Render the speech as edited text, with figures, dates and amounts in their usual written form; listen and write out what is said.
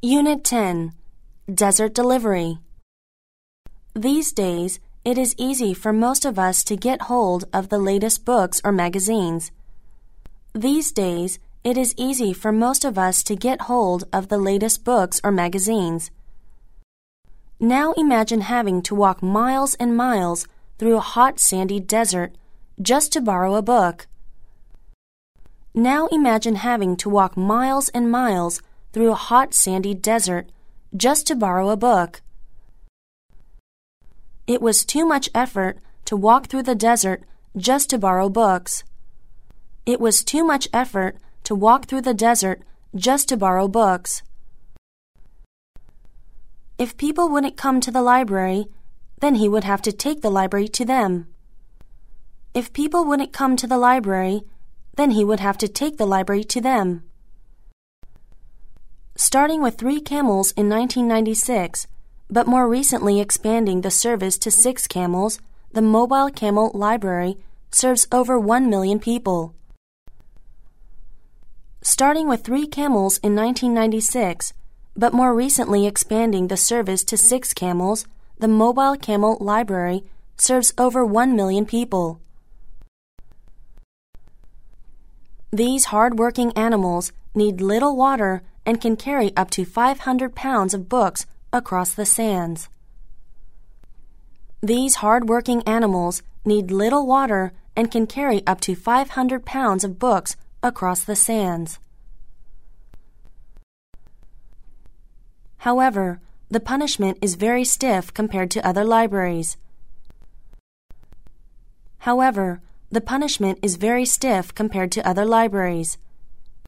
Unit 10, Desert Delivery. These days, it is easy for most of us to get hold of the latest books or magazines. These days, it is easy for most of us to get hold of the latest books or magazines. Now imagine having to walk miles and miles through a hot sandy desert just to borrow a book. Now imagine having to walk miles and miles through a hot sandy desert just to borrow a book. It was too much effort to walk through the desert just to borrow books. It was too much effort to walk through the desert just to borrow books. If people wouldn't come to the library, then he would have to take the library to them. If people wouldn't come to the library, then he would have to take the library to them. Starting with 3 camels in 1996, but more recently expanding the service to 6 camels, the Mobile Camel Library serves over 1 million people. Starting with 3 camels in 1996, but more recently expanding the service to 6 camels, the Mobile Camel Library serves over 1 million people. These hard-working animals need little water and can carry up to 500 pounds of books across the sands. These hard-working animals need little water and can carry up to 500 pounds of books across the sands. However, the punishment is very stiff compared to other libraries. However, the punishment is very stiff compared to other libraries.